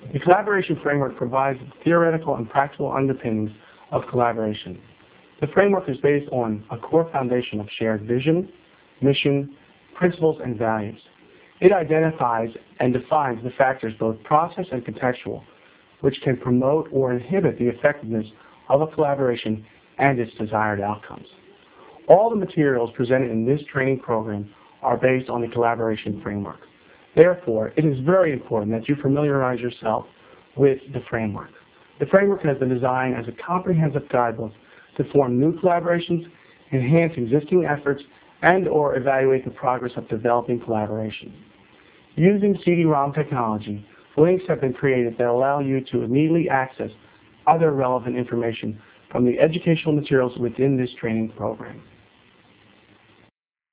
The collaboration framework provides theoretical and practical underpinnings of collaboration. The framework is based on a core foundation of shared vision, mission, principles, and values. It identifies and defines the factors, both process and contextual, which can promote or inhibit the effectiveness of a collaboration and its desired outcomes. All the materials presented in this training program are based on the collaboration framework. Therefore, it is very important that you familiarize yourself with the framework. The framework has been designed as a comprehensive guidebook to form new collaborations, enhance existing efforts, and/or evaluate the progress of developing collaboration. Using CD-ROM technology, links have been created that allow you to immediately access other relevant information from the educational materials within this training program.